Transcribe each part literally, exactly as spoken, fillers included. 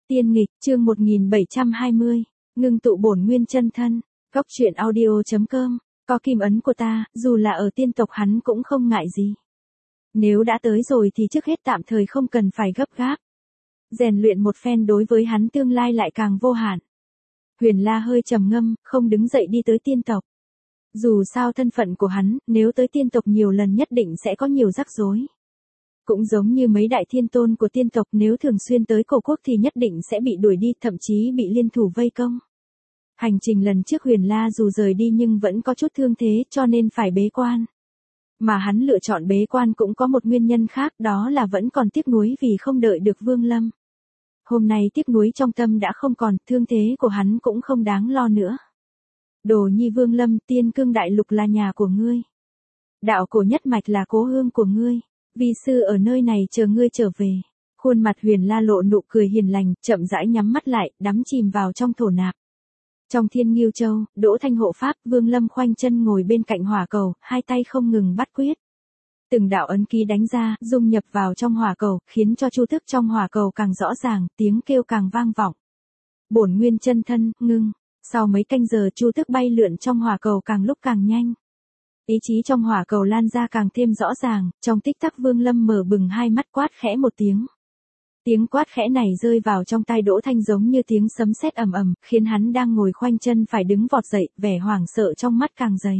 Tiên nghịch, chương một nghìn bảy trăm hai mươi, ngưng tụ bổn nguyên chân thân, góc truyện audio chấm com, có kim ấn của ta, dù là ở tiên tộc hắn cũng không ngại gì. Nếu đã tới rồi thì trước hết tạm thời không cần phải gấp gáp. Rèn luyện một phen đối với hắn tương lai lại càng vô hạn. Huyền La hơi trầm ngâm, không đứng dậy đi tới tiên tộc. Dù sao thân phận của hắn, nếu tới tiên tộc nhiều lần nhất định sẽ có nhiều rắc rối. Cũng giống như mấy đại thiên tôn của tiên tộc, nếu thường xuyên tới cổ quốc thì nhất định sẽ bị đuổi đi, thậm chí bị liên thủ vây công. Hành trình lần trước Huyền La dù rời đi nhưng vẫn có chút thương thế cho nên phải bế quan. Mà hắn lựa chọn bế quan cũng có một nguyên nhân khác, đó là vẫn còn tiếc nuối vì không đợi được Vương Lâm. Hôm nay tiếc nuối trong tâm đã không còn, thương thế của hắn cũng không đáng lo nữa. Đồ nhi Vương Lâm, Tiên Cương Đại Lục là nhà của ngươi. Đạo cổ nhất mạch là cố hương của ngươi. Vi sư ở nơi này chờ ngươi trở về. Khuôn mặt Huyền La lộ nụ cười hiền lành, chậm rãi nhắm mắt lại, đắm chìm vào trong thổ nạp. Trong Thiên Ngưu Châu, Đỗ Thanh hộ pháp, Vương Lâm khoanh chân ngồi bên cạnh hỏa cầu, hai tay không ngừng bắt quyết. Từng đạo ấn ký đánh ra, dung nhập vào trong hỏa cầu, khiến cho chu thức trong hỏa cầu càng rõ ràng, tiếng kêu càng vang vọng. Bổn nguyên chân thân, ngưng. Sau mấy canh giờ chu thức bay lượn trong hỏa cầu càng lúc càng nhanh. Ý chí trong hỏa cầu lan ra càng thêm rõ ràng, trong tích tắc Vương Lâm mở bừng hai mắt, quát khẽ một tiếng. Tiếng quát khẽ này rơi vào trong tai Đỗ Thanh giống như tiếng sấm sét ầm ầm, khiến hắn đang ngồi khoanh chân phải đứng vọt dậy, vẻ hoảng sợ trong mắt càng dày.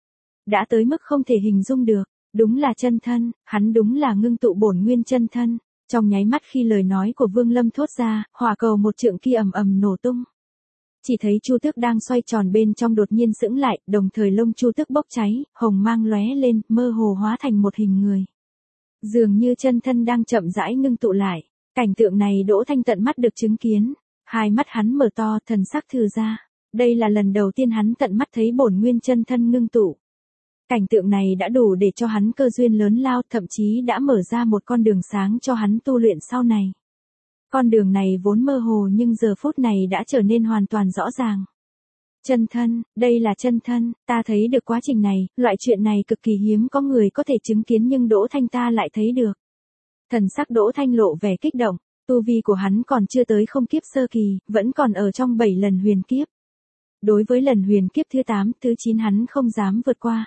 Đã tới mức không thể hình dung được, đúng là chân thân, hắn đúng là ngưng tụ bổn nguyên chân thân. Trong nháy mắt khi lời nói của Vương Lâm thốt ra, hỏa cầu một trượng kia ầm ầm nổ tung. Chỉ thấy chu tước đang xoay tròn bên trong đột nhiên sững lại, đồng thời lông chu tước bốc cháy, hồng mang lóe lên, mơ hồ hóa thành một hình người. Dường như chân thân đang chậm rãi ngưng tụ lại. Cảnh tượng này Đỗ Thanh tận mắt được chứng kiến. Hai mắt hắn mở to, thần sắc thư ra. Đây là lần đầu tiên hắn tận mắt thấy bổn nguyên chân thân ngưng tụ. Cảnh tượng này đã đủ để cho hắn cơ duyên lớn lao, thậm chí đã mở ra một con đường sáng cho hắn tu luyện sau này. Con đường này vốn mơ hồ nhưng giờ phút này đã trở nên hoàn toàn rõ ràng. Chân thân, đây là chân thân, ta thấy được quá trình này, loại chuyện này cực kỳ hiếm có người có thể chứng kiến nhưng Đỗ Thanh ta lại thấy được. Thần sắc Đỗ Thanh lộ vẻ kích động, tu vi của hắn còn chưa tới không kiếp sơ kỳ, vẫn còn ở trong bảy lần huyền kiếp. Đối với lần huyền kiếp thứ tám, thứ chín hắn không dám vượt qua.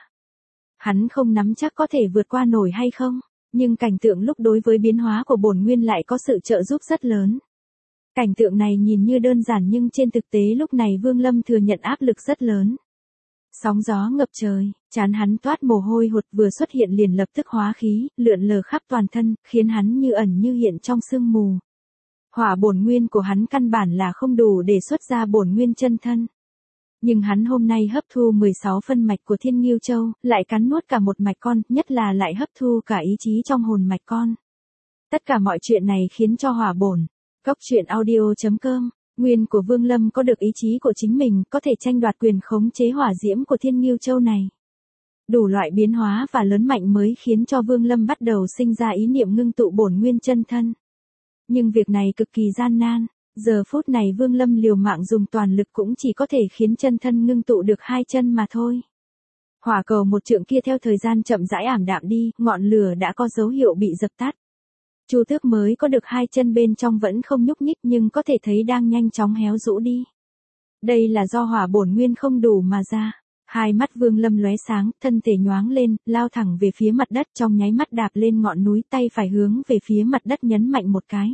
Hắn không nắm chắc có thể vượt qua nổi hay không. Nhưng cảnh tượng lúc đối với biến hóa của bổn nguyên lại có sự trợ giúp rất lớn. Cảnh tượng này nhìn như đơn giản nhưng trên thực tế lúc này Vương Lâm thừa nhận áp lực rất lớn. Sóng gió ngập trời, trán hắn toát mồ hôi hột, vừa xuất hiện liền lập tức hóa khí, lượn lờ khắp toàn thân, khiến hắn như ẩn như hiện trong sương mù. Hỏa bổn nguyên của hắn căn bản là không đủ để xuất ra bổn nguyên chân thân. Nhưng hắn hôm nay hấp thu mười sáu phân mạch của Thiên Ngưu Châu, lại cắn nuốt cả một mạch con, nhất là lại hấp thu cả ý chí trong hồn mạch con. Tất cả mọi chuyện này khiến cho hỏa bổn, góc truyện audio chấm com, nguyên của Vương Lâm có được ý chí của chính mình, có thể tranh đoạt quyền khống chế hỏa diễm của Thiên Ngưu Châu này. Đủ loại biến hóa và lớn mạnh mới khiến cho Vương Lâm bắt đầu sinh ra ý niệm ngưng tụ bổn nguyên chân thân. Nhưng việc này cực kỳ gian nan. Giờ phút này Vương Lâm liều mạng dùng toàn lực cũng chỉ có thể khiến chân thân ngưng tụ được hai chân mà thôi. Hỏa cầu một trượng kia theo thời gian chậm rãi ảm đạm đi, ngọn lửa đã có dấu hiệu bị dập tắt. Chu tước mới có được hai chân bên trong vẫn không nhúc nhích nhưng có thể thấy đang nhanh chóng héo rũ đi. Đây là do hỏa bổn nguyên không đủ mà ra. Hai mắt Vương Lâm lóe sáng, thân thể nhoáng lên, lao thẳng về phía mặt đất, trong nháy mắt đạp lên ngọn núi, tay phải hướng về phía mặt đất nhấn mạnh một cái.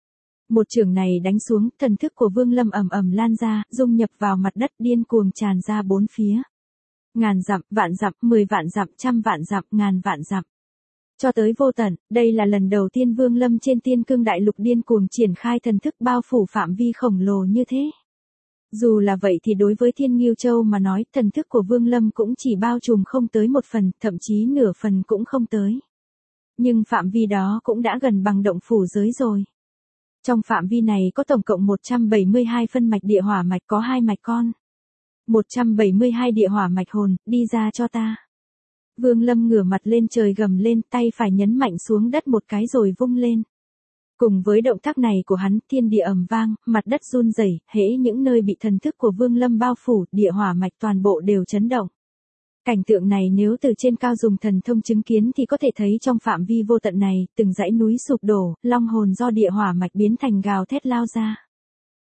Một chưởng này đánh xuống, thần thức của Vương Lâm ầm ầm lan ra, dung nhập vào mặt đất, điên cuồng tràn ra bốn phía. Ngàn dặm, vạn dặm, mười vạn dặm, trăm vạn dặm, ngàn vạn dặm. Cho tới vô tận, đây là lần đầu tiên Vương Lâm trên Tiên Cương Đại Lục điên cuồng triển khai thần thức bao phủ phạm vi khổng lồ như thế. Dù là vậy thì đối với Thiên Ngưu Châu mà nói, thần thức của Vương Lâm cũng chỉ bao trùm không tới một phần, thậm chí nửa phần cũng không tới. Nhưng phạm vi đó cũng đã gần bằng động phủ giới rồi. Trong phạm vi này có tổng cộng một trăm bảy mươi hai phân mạch địa hỏa mạch, có hai mạch con. một trăm bảy mươi hai địa hỏa mạch hồn, đi ra cho ta. Vương Lâm ngửa mặt lên trời gầm lên, tay phải nhấn mạnh xuống đất một cái rồi vung lên. Cùng với động tác này của hắn, thiên địa ầm vang, mặt đất run rẩy, hễ những nơi bị thần thức của Vương Lâm bao phủ, địa hỏa mạch toàn bộ đều chấn động. Cảnh tượng này nếu từ trên cao dùng thần thông chứng kiến thì có thể thấy trong phạm vi vô tận này, từng dãy núi sụp đổ, long hồn do địa hỏa mạch biến thành gào thét lao ra.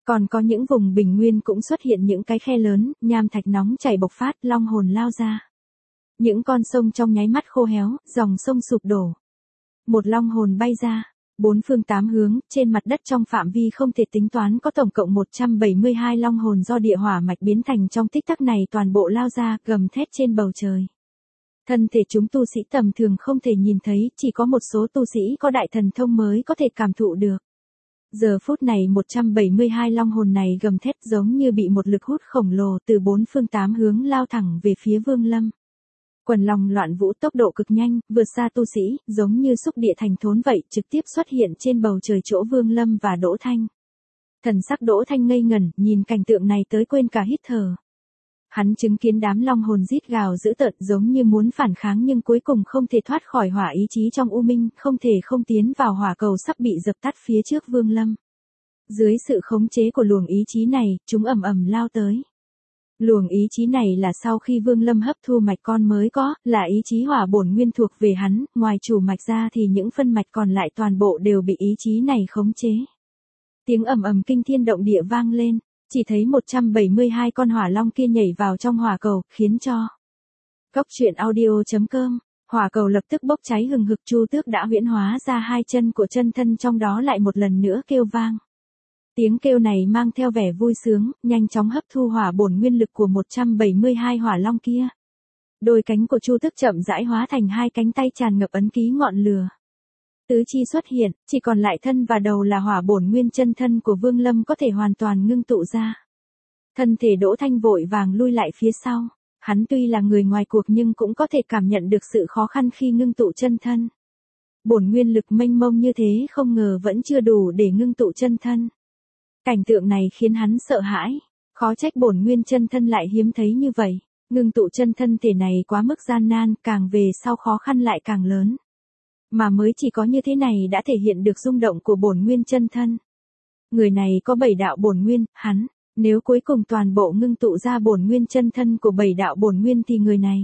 Còn có những vùng bình nguyên cũng xuất hiện những cái khe lớn, nham thạch nóng chảy bộc phát, long hồn lao ra. Những con sông trong nháy mắt khô héo, dòng sông sụp đổ. Một long hồn bay ra, bốn phương tám hướng, trên mặt đất trong phạm vi không thể tính toán có tổng cộng một trăm bảy mươi hai long hồn do địa hỏa mạch biến thành trong tích tắc này toàn bộ lao ra, gầm thét trên bầu trời. Thân thể chúng tu sĩ tầm thường không thể nhìn thấy, chỉ có một số tu sĩ có đại thần thông mới có thể cảm thụ được. Giờ phút này một trăm bảy mươi hai long hồn này gầm thét giống như bị một lực hút khổng lồ từ bốn phương tám hướng lao thẳng về phía Vương Lâm. Quần long loạn vũ tốc độ cực nhanh, vượt xa tu sĩ, giống như xúc địa thành thốn vậy, trực tiếp xuất hiện trên bầu trời chỗ Vương Lâm và Đỗ Thanh. Thần sắc Đỗ Thanh ngây ngẩn, nhìn cảnh tượng này tới quên cả hít thở. Hắn chứng kiến đám long hồn rít gào dữ tợn giống như muốn phản kháng nhưng cuối cùng không thể thoát khỏi hỏa ý chí trong u minh, không thể không tiến vào hỏa cầu sắp bị dập tắt phía trước Vương Lâm. Dưới sự khống chế của luồng ý chí này, chúng ầm ầm lao tới. Luồng ý chí này là sau khi Vương Lâm hấp thu mạch con mới có, là ý chí hỏa bổn nguyên thuộc về hắn, ngoài chủ mạch ra thì những phân mạch còn lại toàn bộ đều bị ý chí này khống chế. Tiếng ầm ầm kinh thiên động địa vang lên, chỉ thấy một trăm bảy mươi hai con hỏa long kia nhảy vào trong hỏa cầu, khiến cho Góc truyện audio chấm com, hỏa cầu lập tức bốc cháy hừng hực. Chu Tước đã huyễn hóa ra hai chân của chân thân trong đó lại một lần nữa kêu vang. Tiếng kêu này mang theo vẻ vui sướng, nhanh chóng hấp thu hỏa bổn nguyên lực của một trăm bảy mươi hai hỏa long kia. Đôi cánh của Chu Tước chậm rãi hóa thành hai cánh tay tràn ngập ấn ký ngọn lửa. Tứ chi xuất hiện, chỉ còn lại thân và đầu là hỏa bổn nguyên chân thân của Vương Lâm có thể hoàn toàn ngưng tụ ra. Thân thể Đỗ Thanh vội vàng lui lại phía sau, hắn tuy là người ngoài cuộc nhưng cũng có thể cảm nhận được sự khó khăn khi ngưng tụ chân thân. Bổn nguyên lực mênh mông như thế không ngờ vẫn chưa đủ để ngưng tụ chân thân. Cảnh tượng này khiến hắn sợ hãi, khó trách bổn nguyên chân thân lại hiếm thấy như vậy, ngưng tụ chân thân thể này quá mức gian nan, càng về sau khó khăn lại càng lớn. Mà mới chỉ có như thế này đã thể hiện được rung động của bổn nguyên chân thân. Người này có bảy đạo bổn nguyên, hắn, nếu cuối cùng toàn bộ ngưng tụ ra bổn nguyên chân thân của bảy đạo bổn nguyên thì người này.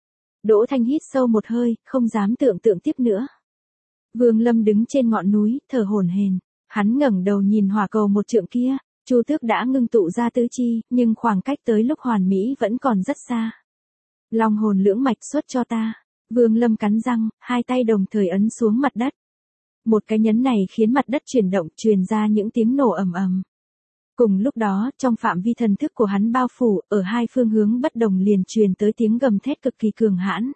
Đỗ Thanh hít sâu một hơi, không dám tưởng tượng tiếp nữa. Vương Lâm đứng trên ngọn núi, thở hổn hển. Hắn ngẩng đầu nhìn hỏa cầu một trượng kia, Chu Tước đã ngưng tụ ra tứ chi, nhưng khoảng cách tới lúc hoàn mỹ vẫn còn rất xa. Long hồn lưỡng mạch xuất cho ta. Vương Lâm cắn răng, hai tay đồng thời ấn xuống mặt đất. Một cái nhấn này khiến mặt đất chuyển động, truyền ra những tiếng nổ ầm ầm. Cùng lúc đó, trong phạm vi thần thức của hắn bao phủ, ở hai phương hướng bất đồng liền truyền tới tiếng gầm thét cực kỳ cường hãn.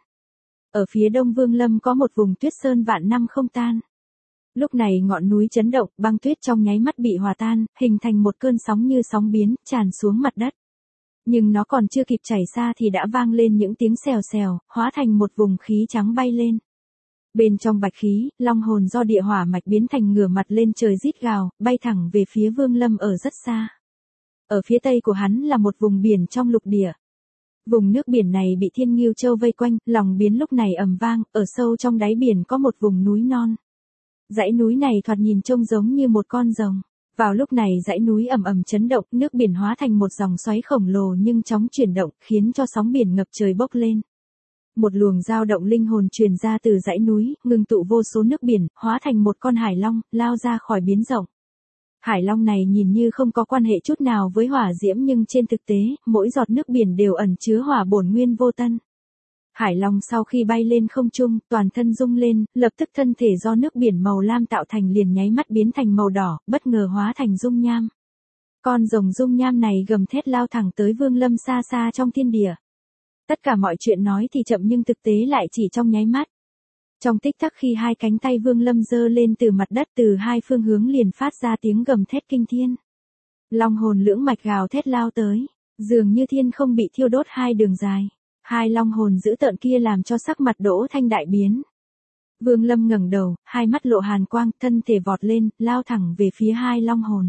Ở phía đông Vương Lâm có một vùng tuyết sơn vạn năm không tan. Lúc này ngọn núi chấn động, băng tuyết trong nháy mắt bị hòa tan, hình thành một cơn sóng như sóng biến, tràn xuống mặt đất. Nhưng nó còn chưa kịp chảy xa thì đã vang lên những tiếng xèo xèo, hóa thành một vùng khí trắng bay lên. Bên trong bạch khí, long hồn do địa hỏa mạch biến thành ngửa mặt lên trời rít gào, bay thẳng về phía Vương Lâm ở rất xa. Ở phía tây của hắn là một vùng biển trong lục địa. Vùng nước biển này bị Thiên Ngưu Châu vây quanh, lòng biến lúc này ầm vang, ở sâu trong đáy biển có một vùng núi non. Dãy núi này thoạt nhìn trông giống như một con rồng. Vào lúc này dãy núi ầm ầm chấn động, nước biển hóa thành một dòng xoáy khổng lồ nhưng chóng chuyển động, khiến cho sóng biển ngập trời bốc lên. Một luồng dao động linh hồn truyền ra từ dãy núi, ngưng tụ vô số nước biển, hóa thành một con hải long, lao ra khỏi biến rộng. Hải long này nhìn như không có quan hệ chút nào với hỏa diễm nhưng trên thực tế, mỗi giọt nước biển đều ẩn chứa hỏa bổn nguyên vô tân. Hải long sau khi bay lên không trung, toàn thân rung lên, lập tức thân thể do nước biển màu lam tạo thành liền nháy mắt biến thành màu đỏ, bất ngờ hóa thành dung nham. Con rồng dung nham này gầm thét lao thẳng tới Vương Lâm xa xa trong thiên địa. Tất cả mọi chuyện nói thì chậm nhưng thực tế lại chỉ trong nháy mắt. Trong tích tắc khi hai cánh tay Vương Lâm giơ lên từ mặt đất, từ hai phương hướng liền phát ra tiếng gầm thét kinh thiên. Long hồn lưỡng mạch gào thét lao tới, dường như thiên không bị thiêu đốt hai đường dài. Hai long hồn dữ tợn kia làm cho sắc mặt Đỗ Thanh đại biến. Vương Lâm ngẩng đầu, hai mắt lộ hàn quang, thân thể vọt lên, lao thẳng về phía hai long hồn.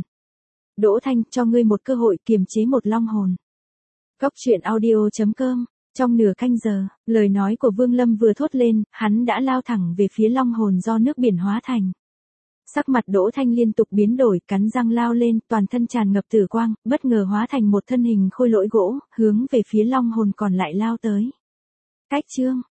Đỗ Thanh, cho ngươi một cơ hội kiềm chế một long hồn. Góc truyện audio chấm com. Trong nửa canh giờ, lời nói của Vương Lâm vừa thốt lên, hắn đã lao thẳng về phía long hồn do nước biển hóa thành. Sắc mặt Đỗ Thanh liên tục biến đổi, cắn răng lao lên, toàn thân tràn ngập tử quang, bất ngờ hóa thành một thân hình khôi lỗi gỗ, hướng về phía long hồn còn lại lao tới. Cách chương